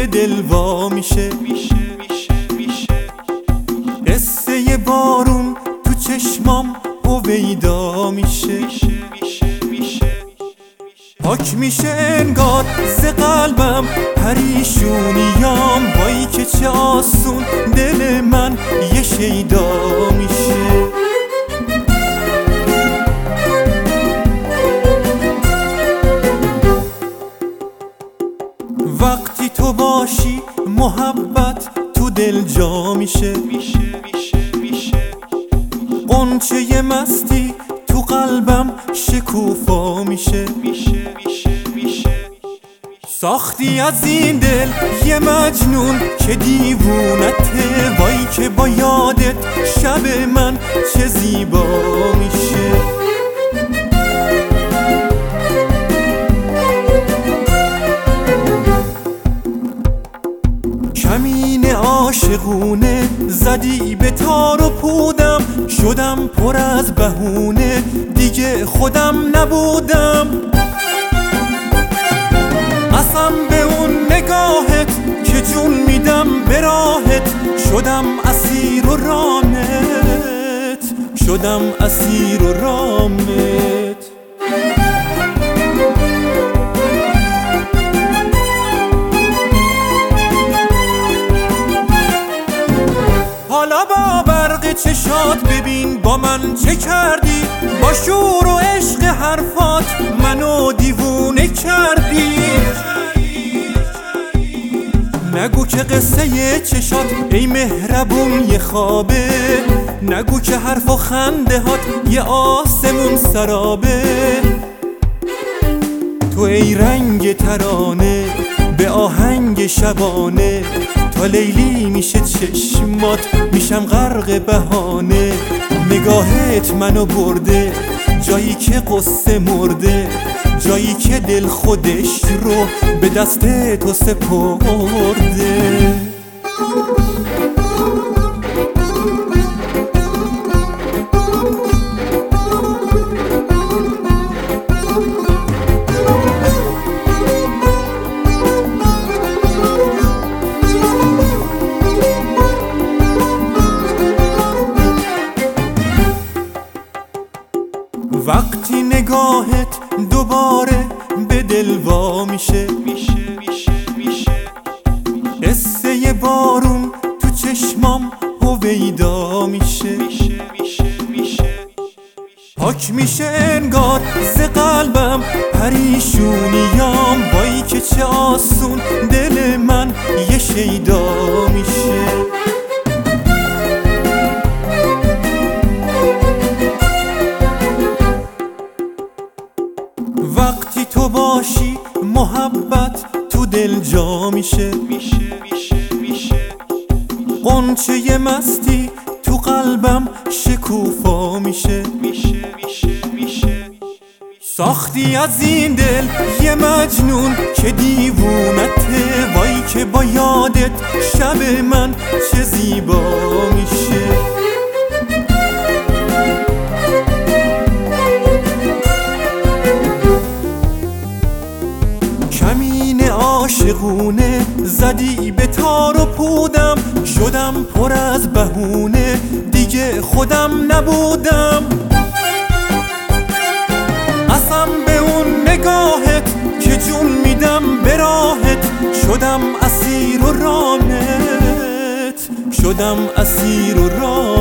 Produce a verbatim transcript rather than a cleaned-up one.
به دل وا میشه. قصه بارون تو چشمام هویدا میشه. پاک میشه انگار ز قلبم پریشونیام، وای که چه آسون دل من یه شیدا میشه. وقتی تو باشی محبت تو دل جا میشه. غنچه مستی تو قلبم شکوفا میشه. ساختی از این دل یه مجنون که دیوونته، وای که با یادت شب من چه زیبا میشه. کمین عاشقونه زدی به تار و پودم، شدم پر از بهونه دیگه خودم نبودم. قسم به اون نگاهت که جون میدم به راهت، شدم اسیر و رامت، شدم اسیر و رامت. حالا با برق چشات ببین با من چه کردی، با شور و عشق حرفات منو دیوونه کردی. نگو که قصه چشات ای مهربون یه خوابه، نگو که حرف و خنده هات یه آسمون سرابه. تو ای رنگ ترانه به آهنگ شبانه، تا لیلی میشه چشمات میشم غرق بهانه. نگاهت منو برده جایی که قصه مرده، جایی که دل خودش رو به دست تو سپرده. وقتی نگاهت دوباره به دل وا میشه. قصه بارون تو چشمام هویدا میشه. پاک میشه انگار ز قلبم پریشونیام، وای که چه آسون دل من یه شیدا میشه. وقتی تو باشی محبت تو دل جا میشه. غنچه مستی تو قلبم شکوفا میشه. ساختی از این دل یه مجنون که دیوونته، وای که با یادت شب من چه زیبا میشه. کمین عاشقونه زدی به تار و پودم، شدم پر از بهونه دیگه خودم نبودم. قسم به اون نگاهت که جون میدم به راهت، شدم اسیر و رامت، شدم اسیر و رامت.